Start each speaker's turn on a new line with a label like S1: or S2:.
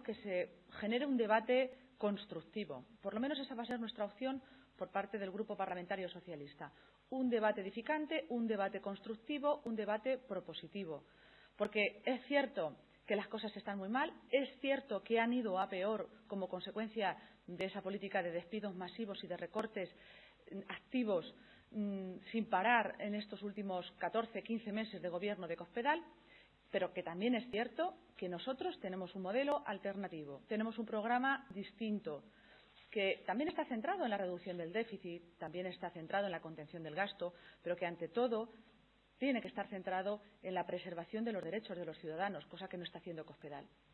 S1: que se genere un debate constructivo. Por lo menos esa va a ser nuestra opción por parte del Grupo Parlamentario Socialista. Un debate edificante, un debate constructivo, un debate propositivo. Porque es cierto que las cosas están muy mal, es cierto que han ido a peor como consecuencia de esa política de despidos masivos y de recortes activos sin parar en estos últimos 14, 15 meses de gobierno de Cospedal, pero que también es cierto que nosotros tenemos un modelo alternativo, tenemos un programa distinto, que también está centrado en la reducción del déficit, también está centrado en la contención del gasto, pero que ante todo tiene que estar centrado en la preservación de los derechos de los ciudadanos, cosa que no está haciendo Cospedal.